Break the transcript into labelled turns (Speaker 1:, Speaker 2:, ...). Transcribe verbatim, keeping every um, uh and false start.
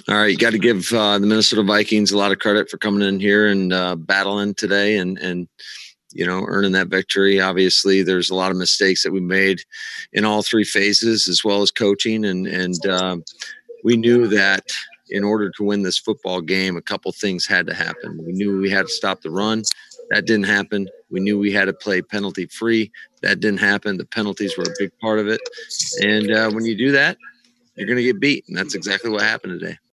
Speaker 1: All right, you got to give uh, the Minnesota Vikings a lot of credit for coming in here and uh, battling today and and you know earning that victory. Obviously, there's a lot of mistakes that we made in all three phases, as well as coaching, and and um, we knew that in order to win this football game, a couple things had to happen. We knew we had to stop the run. That didn't happen. We knew we had to play penalty free. That didn't happen. The penalties were a big part of it. And uh, when you do that, you're going to get beat. And that's exactly what happened today.